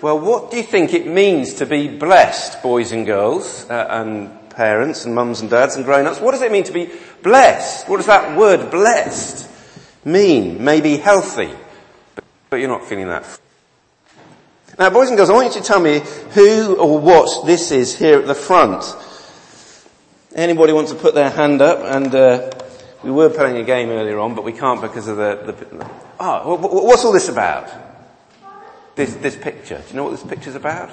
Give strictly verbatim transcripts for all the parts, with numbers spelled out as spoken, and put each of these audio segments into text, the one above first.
Well, what do you think it means to be blessed, boys and girls, uh, and parents and mums and dads and grown-ups? What does it mean to be blessed? What does that word blessed mean? Maybe healthy, but, but you're not feeling that. Now, boys and girls, I want you to tell me who or what this is here at the front. Anybody want to put their hand up? And uh, we were playing a game earlier on, but we can't because of the... the oh, what's all this about? This, this picture. Do you know what this picture's about?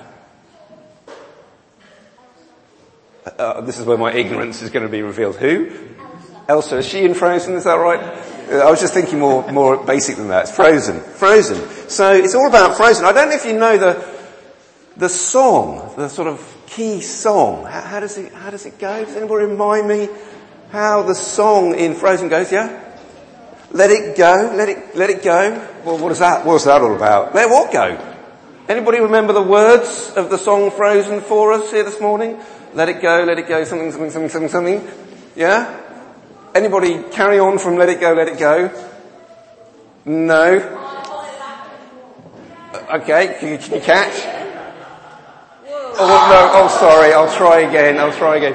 Uh, this is where my ignorance is going to be revealed. Who? Elsa. Elsa. Is she in Frozen? Is that right? I was just thinking more, more basic than that. It's Frozen. Frozen. So it's all about Frozen. I don't know if you know the, the song, the sort of key song. How, how does it, how does it go? Does anybody remind me how the song in Frozen goes? Yeah? Let it go, let it, let it go. Well, what is that, what's that all about? Let what go? Anybody remember the words of the song Frozen for us here this morning? Let it go, let it go, something, something, something, something, something. Yeah? Anybody carry on from let it go, let it go? No? Okay, can you, can you catch? Oh, no, oh sorry, I'll try again, I'll try again.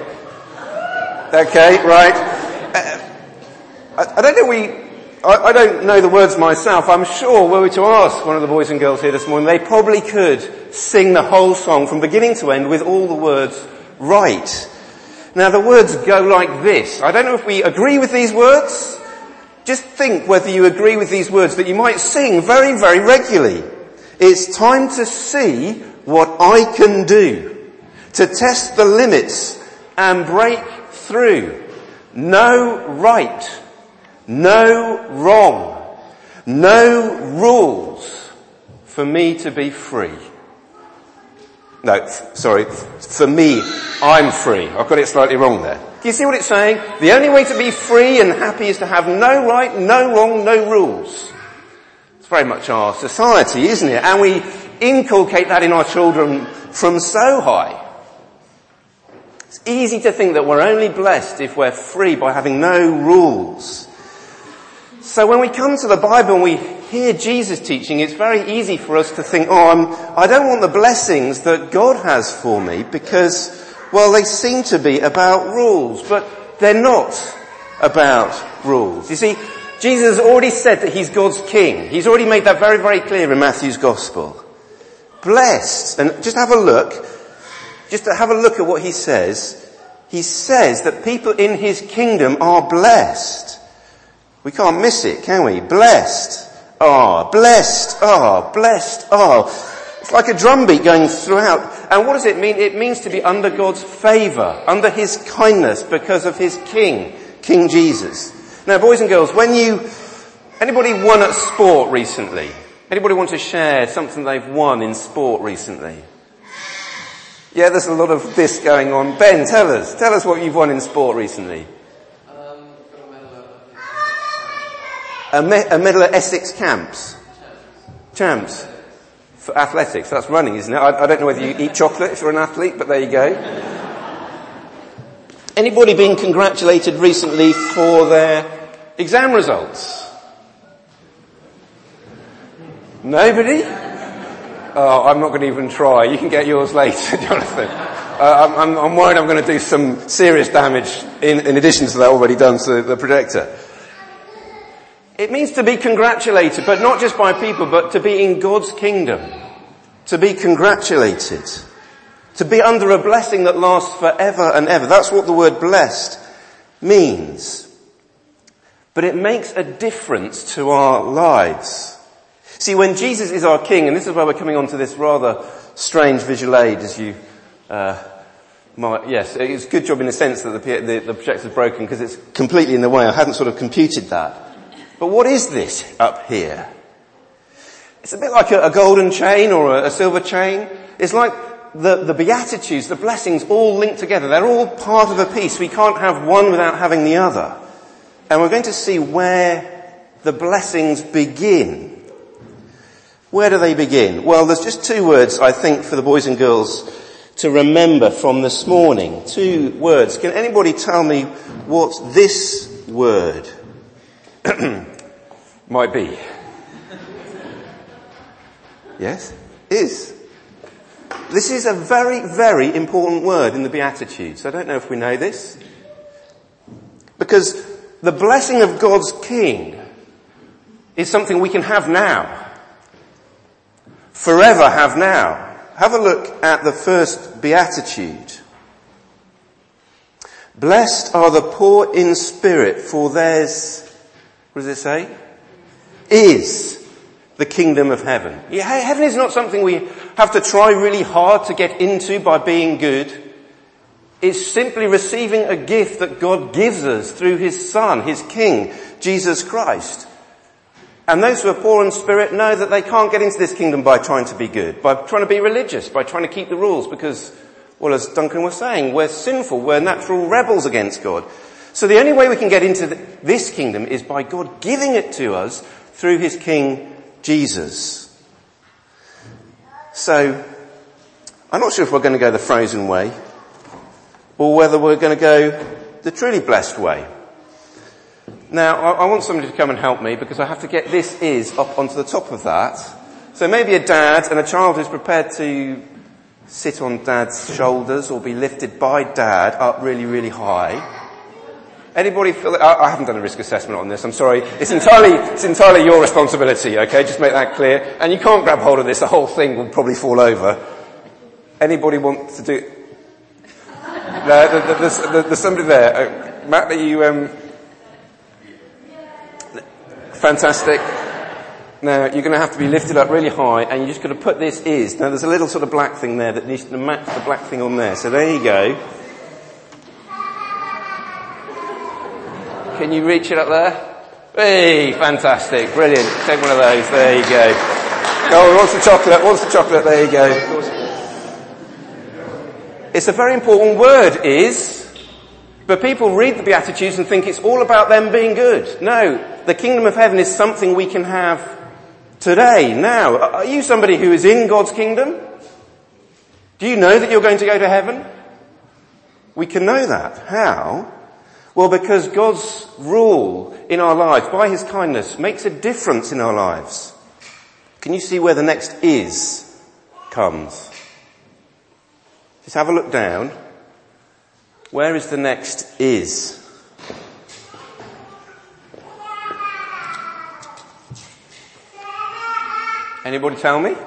Okay, right. Uh, I, I don't know we... I don't know the words myself. I'm sure were we to ask one of the boys and girls here this morning, they probably could sing the whole song from beginning to end with all the words right. Now the words go like this. I don't know if we agree with these words. Just think whether you agree with these words that you might sing very, very regularly. It's time to see what I can do, to test the limits and break through. No right. No wrong, no rules for me to be free. No, f- sorry, for me, I'm free. I've got it slightly wrong there. Do you see what it's saying? The only way to be free and happy is to have no right, no wrong, no rules. It's very much our society, isn't it? And we inculcate that in our children from so high. It's easy to think that we're only blessed if we're free by having no rules. So when we come to the Bible and we hear Jesus teaching, it's very easy for us to think, oh, I'm, I don't want the blessings that God has for me because, well, they seem to be about rules, but they're not about rules. You see, Jesus has already said that he's God's king. He's already made that very, very clear in Matthew's Gospel. Blessed, and just have a look, just to have a look at what he says. He says that people in his kingdom are blessed. We can't miss it, can we? Blessed are, blessed are, blessed are. It's like a drumbeat going throughout. And what does it mean? It means to be under God's favour, under his kindness because of his king, King Jesus. Now, boys and girls, when you, anybody won at sport recently? Anybody want to share something they've won in sport recently? Yeah, there's a lot of this going on. Ben, tell us. Tell us what you've won in sport recently. A, me- a medal at Essex Camps. Champs. For athletics. That's running, isn't it? I, I don't know whether you eat chocolate if you're an athlete, but there you go. Anybody been congratulated recently for their exam results? Nobody? Oh, I'm not going to even try. You can get yours later, Jonathan. Uh, I'm, I'm, I'm worried I'm going to do some serious damage in, in addition to that already done to the projector. It means to be congratulated, but not just by people, but to be in God's kingdom. To be congratulated. To be under a blessing that lasts forever and ever. That's what the word blessed means. But it makes a difference to our lives. See, when Jesus is our king, and this is where we're coming on to this rather strange visual aid, as you, uh, might, yes, it's a good job in the sense that the, the, the projector's broken because it's completely in the way. I hadn't sort of computed that. But what is this up here? It's a bit like a, a golden chain or a, a silver chain. It's like the, the Beatitudes, the blessings all linked together. They're all part of a piece. We can't have one without having the other. And we're going to see where the blessings begin. Where do they begin? Well, there's just two words, I think, for the boys and girls to remember from this morning. Two words. Can anybody tell me what this word might be? Yes? Is. this is a very, very important word in the Beatitudes. I don't know if we know this. Because the blessing of God's King is something we can have now. Forever have now. Have a look at the first Beatitude. Blessed are the poor in spirit, for theirs, what does it say? Is the kingdom of heaven. Yeah, heaven is not something we have to try really hard to get into by being good. It's simply receiving a gift that God gives us through his Son, his King, Jesus Christ. And those who are poor in spirit know that they can't get into this kingdom by trying to be good, by trying to be religious, by trying to keep the rules, because, well, as Duncan was saying, we're sinful, we're natural rebels against God. So the only way we can get into this kingdom is by God giving it to us through his King, Jesus. So, I'm not sure if we're going to go the frozen way, or whether we're going to go the truly blessed way. Now, I, I want somebody to come and help me, because I have to get this is up onto the top of that. So maybe a dad and a child who's prepared to sit on dad's shoulders or be lifted by dad up really, really high. Anybody feel that? I, I haven't done a risk assessment on this, I'm sorry. It's entirely, it's entirely your responsibility, okay? Just make that clear. And you can't grab hold of this, the whole thing will probably fall over. Anybody want to do? No, there's, there's somebody there. Uh, Matt, are you, um, fantastic. Now, you're going to have to be lifted up really high, and you're just going to put this is. Now, there's a little sort of black thing there that needs to match the black thing on there. So there you go. Can you reach it up there? Hey, fantastic, brilliant. Take one of those, there you go. Oh, what's the chocolate? What's the chocolate? There you go. It's a very important word, is, but people read the Beatitudes and think it's all about them being good. No, the kingdom of heaven is something we can have today, now. Are you somebody who is in God's kingdom? Do you know that you're going to go to heaven? We can know that. How? Well, because God's rule in our lives, by his kindness, makes a difference in our lives. Can you see where the next is comes? Just have a look down. Where is the next is? Anybody tell me?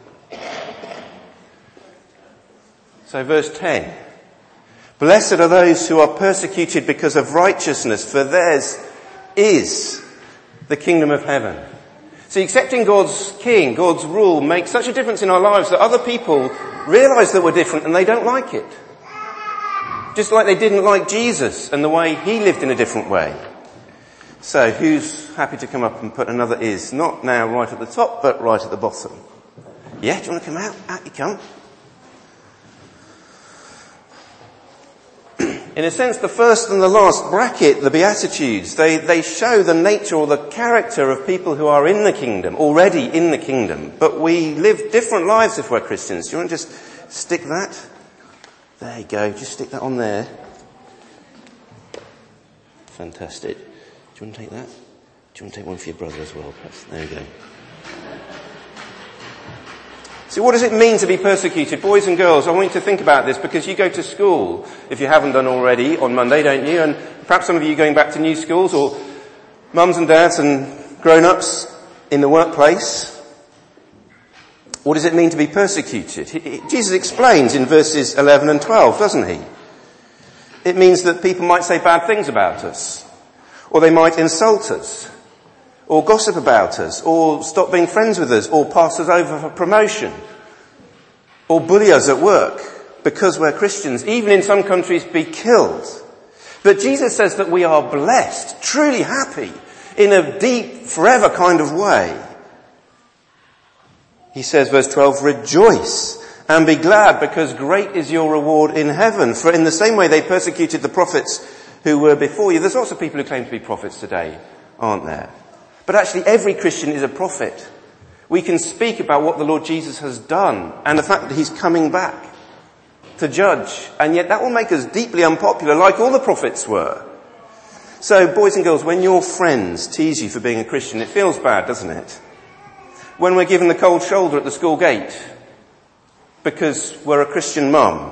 So verse ten. Blessed are those who are persecuted because of righteousness, for theirs is the kingdom of heaven. See, accepting God's king, God's rule, makes such a difference in our lives that other people realise that we're different and they don't like it. Just like they didn't like Jesus and the way he lived in a different way. So, who's happy to come up and put another is? Not now right at the top, but right at the bottom. Yeah, do you want to come out? Out you come. In a sense, the first and the last bracket, the Beatitudes, they, they show the nature or the character of people who are in the kingdom, already in the kingdom. But we live different lives if we're Christians. Do you want to just stick that? There you go, just stick that on there. Fantastic. Do you want to take that? Do you want to take one for your brother as well, perhaps? There you go. So what does it mean to be persecuted? Boys and girls, I want you to think about this, because you go to school, if you haven't done already, on Monday, don't you? And perhaps some of you are going back to new schools, or mums and dads and grown-ups in the workplace. What does it mean to be persecuted? Jesus explains in verses eleven and twelve, doesn't he? It means that people might say bad things about us, or they might insult us, or gossip about us, or stop being friends with us, or pass us over for promotion, or bully us at work because we're Christians, even in some countries be killed. But Jesus says that we are blessed, truly happy, in a deep, forever kind of way. He says, verse twelve, rejoice and be glad, because great is your reward in heaven. For in the same way they persecuted the prophets who were before you. There's lots of people who claim to be prophets today, aren't there? But actually every Christian is a prophet. We can speak about what the Lord Jesus has done and the fact that he's coming back to judge. And yet that will make us deeply unpopular, like all the prophets were. So, boys and girls, when your friends tease you for being a Christian, it feels bad, doesn't it? When we're given the cold shoulder at the school gate, because we're a Christian mum.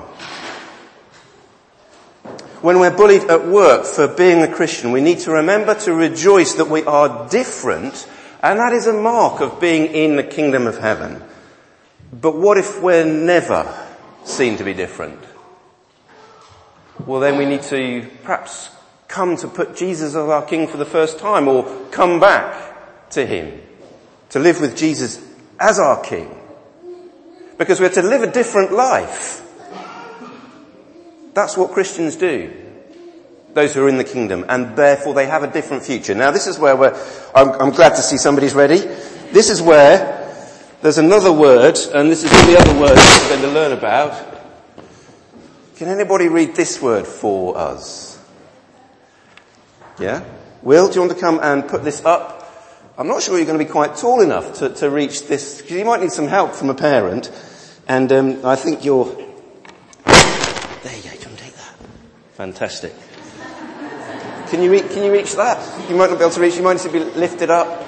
When we're bullied at work for being a Christian, we need to remember to rejoice that we are different, and that is a mark of being in the kingdom of heaven. But what if we're never seen to be different? Well, then we need to perhaps come to put Jesus as our King for the first time, or come back to him, to live with Jesus as our King. Because we're to live a different life. That's what Christians do. Those who are in the kingdom, and therefore they have a different future. Now this is where we're, I'm, I'm glad to see somebody's ready. This is where there's another word, and this is all the other words we're going to learn about. Can anybody read this word for us? Yeah? Will, do you want to come and put this up? I'm not sure you're going to be quite tall enough to, to reach this, because you might need some help from a parent. And um, I think you're... There you go, do you want to take that? Fantastic. Can you, re- can you reach that? You might not be able to reach, you might need to be lifted up.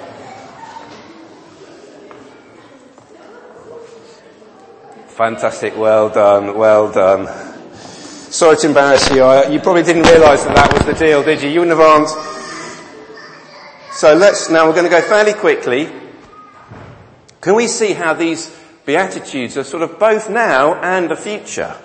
Fantastic, well done, well done. Sorry to embarrass you, I, you probably didn't realise that that was the deal, did you? You wouldn't have answered. So let's, now we're going to go fairly quickly. Can we see how these Beatitudes are sort of both now and a future?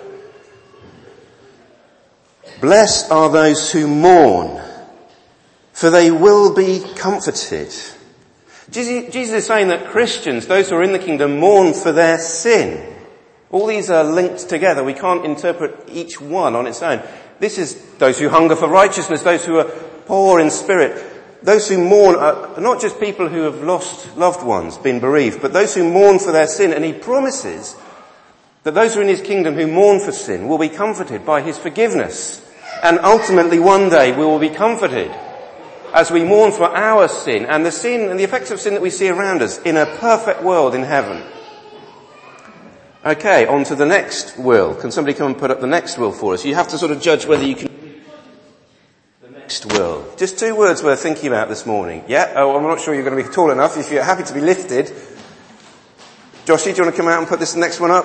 Blessed are those who mourn, for they will be comforted. Jesus is saying that Christians, those who are in the kingdom, mourn for their sin. All these are linked together. We can't interpret each one on its own. This is those who hunger for righteousness, those who are poor in spirit. Those who mourn are not just people who have lost loved ones, been bereaved, but those who mourn for their sin. And he promises that those who are in his kingdom who mourn for sin will be comforted by his forgiveness. And ultimately one day we will be comforted as we mourn for our sin and the sin and the effects of sin that we see around us in a perfect world in heaven. Okay, on to the next will. Can somebody come and put up the next will for us? You have to sort of judge whether you can... will. Just two words we're thinking about this morning. Yeah? Oh, I'm not sure you're going to be tall enough. If you're happy to be lifted. Joshie, do you want to come out and put this next one up?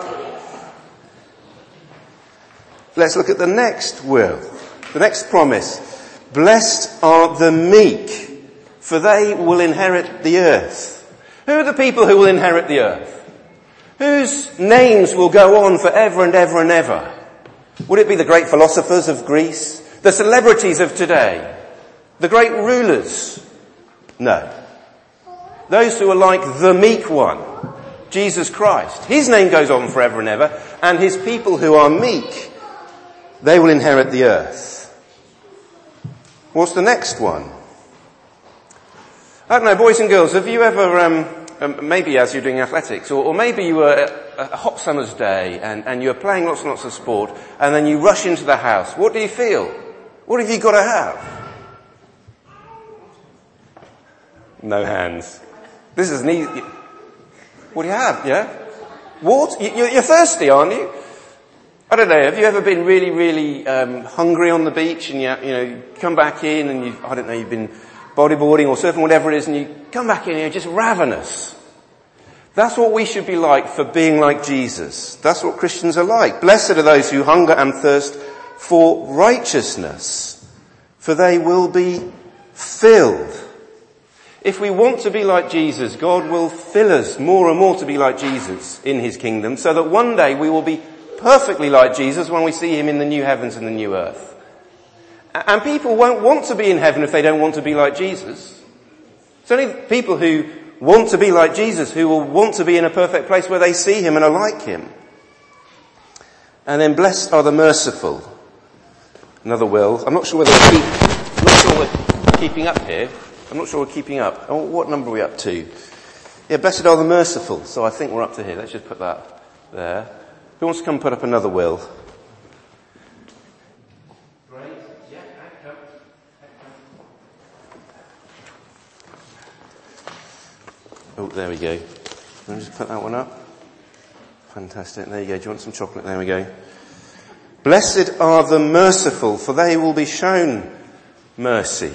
Let's look at the next will. The next promise. Blessed are the meek, for they will inherit the earth. Who are the people who will inherit the earth? Whose names will go on forever and ever and ever? Would it be the great philosophers of Greece? The celebrities of today? The great rulers? No. Those who are like the meek one, Jesus Christ. His name goes on forever and ever, and his people who are meek, they will inherit the earth. What's the next one? I don't know, boys and girls, have you ever, um, um, maybe as you're doing athletics, or, or maybe you were a, a hot summer's day and, and you're playing lots and lots of sport, and then you rush into the house. What do you feel? What have you got to have? No hands. This is an easy... What do you have, yeah? Water? You're thirsty, aren't you? I don't know, have you ever been really, really um, hungry on the beach and you, you know, you come back in and you, I don't know, you've been bodyboarding or surfing, whatever it is, and you come back in and you're just ravenous. That's what we should be like for being like Jesus. That's what Christians are like. Blessed are those who hunger and thirst for righteousness, for they will be filled. If we want to be like Jesus, God will fill us more and more to be like Jesus in his kingdom, so that one day we will be perfectly like Jesus when we see him in the new heavens and the new earth. And people won't want to be in heaven if they don't want to be like Jesus. It's only people who want to be like Jesus who will want to be in a perfect place where they see him and are like him. And then blessed are the merciful. Another will. I'm not sure whether we're, keep, I'm not sure we're keeping up here. I'm not sure we're keeping up. Oh, what number are we up to? Yeah, blessed are the merciful. So I think we're up to here. Let's just put that there. Who wants to come put up another will? Great. Yeah, come. Oh, there we go. Let me just put that one up. Fantastic. There you go. Do you want some chocolate? There we go. Blessed are the merciful, for they will be shown mercy.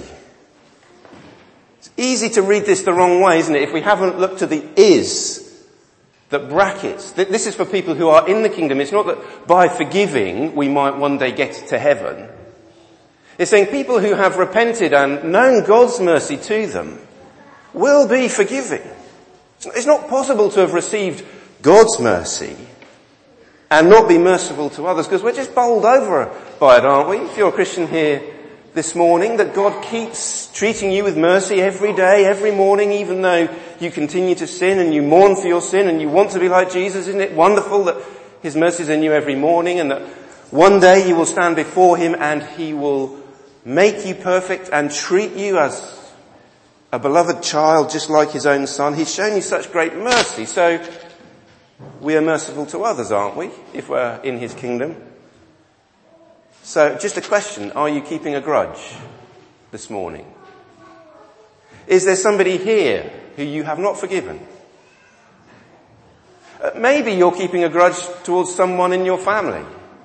It's easy to read this the wrong way, isn't it? If we haven't looked at the is that brackets. This is for people who are in the kingdom. It's not that by forgiving we might one day get to heaven. It's saying people who have repented and known God's mercy to them will be forgiving. It's not possible to have received God's mercy and not be merciful to others, because we're just bowled over by it, aren't we? If you're a Christian here this morning, that God keeps treating you with mercy every day, every morning, even though you continue to sin and you mourn for your sin and you want to be like Jesus. Isn't it wonderful that his mercies are new every morning, and that one day you will stand before him and he will make you perfect and treat you as a beloved child, just like his own son. He's shown you such great mercy. So we are merciful to others, aren't we, if we're in his kingdom? So just a question, are you keeping a grudge this morning? Is there somebody here who you have not forgiven? Uh, maybe you're keeping a grudge towards someone in your family.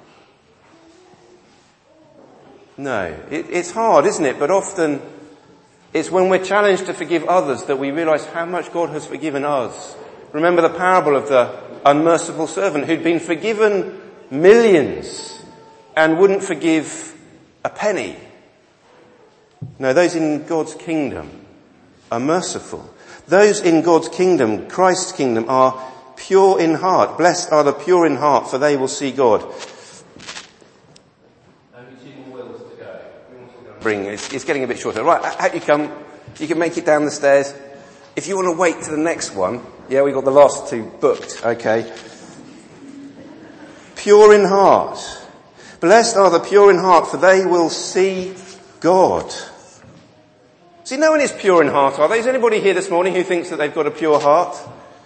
No, it, it's hard, isn't it? But often it's when we're challenged to forgive others that we realise how much God has forgiven us. Remember the parable of the unmerciful servant who'd been forgiven millions and wouldn't forgive a penny. No, those in God's kingdom are merciful. Those in God's kingdom, Christ's kingdom, are pure in heart. Blessed are the pure in heart, for they will see God. Only two more wills to go. Bring, it's, it's getting a bit shorter. Right, out you come. You can make it down the stairs. If you want to wait to the next one, yeah, we've got the last two booked. Okay. Pure in heart. Blessed are the pure in heart, for they will see God. See, no one is pure in heart, are there? Is anybody here this morning who thinks that they've got a pure heart?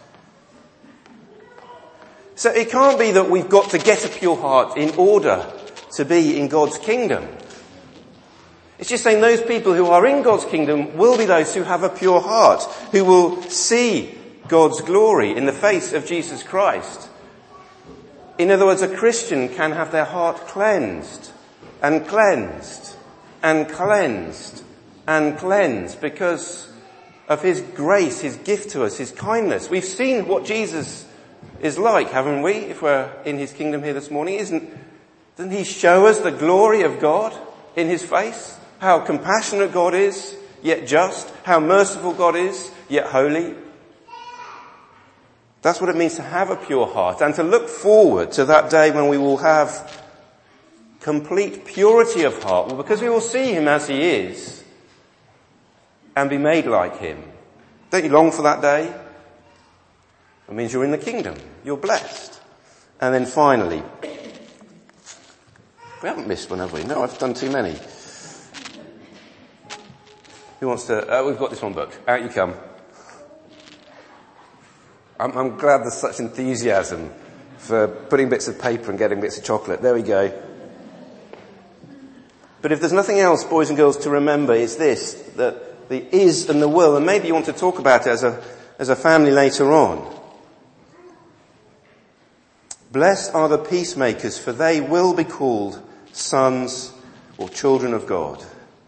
So it can't be that we've got to get a pure heart in order to be in God's kingdom. It's just saying those people who are in God's kingdom will be those who have a pure heart, who will see God's glory in the face of Jesus Christ. In other words, a Christian can have their heart cleansed and cleansed and cleansed and cleansed because of his grace, his gift to us, his kindness. We've seen what Jesus is like, haven't we, if we're in his kingdom here this morning? Isn't, doesn't he show us the glory of God in his face? How compassionate God is, yet just. How merciful God is, yet holy. That's what it means to have a pure heart and to look forward to that day when we will have complete purity of heart. Well, because we will see him as he is and be made like him. Don't you long for that day? It means you're in the kingdom. You're blessed. And then finally, we haven't missed one, have we? No, I've done too many. Who wants to? Uh, we've got this one booked. Out you come. I'm, I'm glad there's such enthusiasm for putting bits of paper and getting bits of chocolate. There we go. But if there's nothing else, boys and girls, to remember, it's this, that the is and the will, and maybe you want to talk about it as a, as a family later on. Blessed are the peacemakers, for they will be called sons or children of God.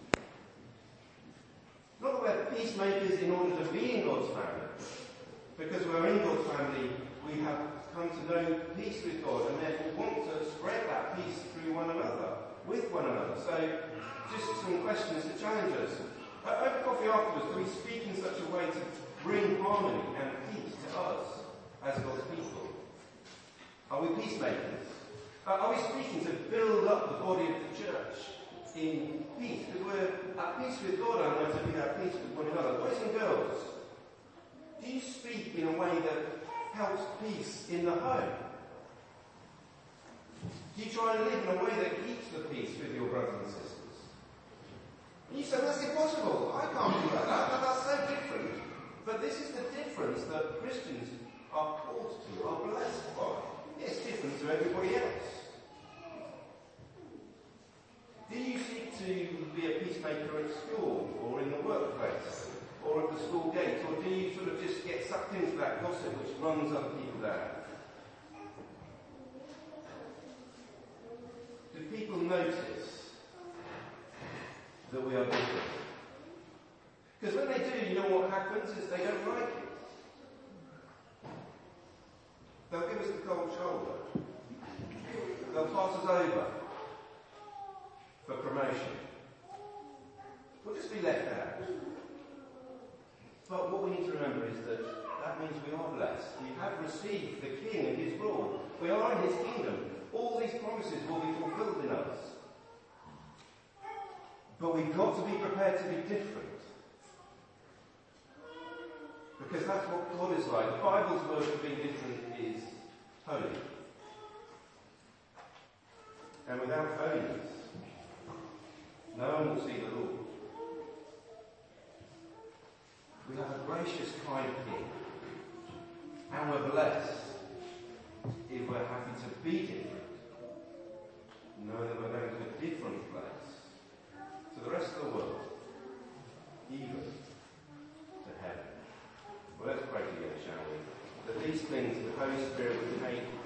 Not that we're peacemakers in order to be in God's family. Because we're in God's family, we have come to know peace with God and therefore want to spread that peace through one another, with one another. So, just some questions to challenge us. Uh, over coffee afterwards, do we speak in such a way to bring harmony and peace to us as God's people? Are we peacemakers? Uh, are we speaking to build up the body of the church in peace? Because we're at peace with God, and we're to be at peace with one another. Boys and girls, do you speak in a way that helps peace in the home? Do you try and live in a way that keeps the peace with your brothers and sisters? And you say, that's impossible. I can't do that. that. That's so different. But this is the difference that Christians are called to, are blessed by. It's different to everybody else. Do you seek to be a peacemaker at school or in the workplace or at the school gate, or do you sort of just get sucked into that gossip which runs other people down? Do people notice that we are different? Because when they do, you know what happens is they don't like it. a cold shoulder. They'll pass us over for promotion. We'll just be left out. But what we need to remember is that that means we are blessed. We have received the King and his rule. We are in his kingdom. All these promises will be fulfilled in us. But we've got to be prepared to be different. Because that's what God is like. The Bible's word for being different is holy. And without holiness, no one will see the Lord. We have a gracious, kind King. And we're blessed if we're happy to be different. Know that we're going to a different place. To the rest of the world. Even to heaven. Well, let's pray together, shall we? That these things the Holy Spirit would take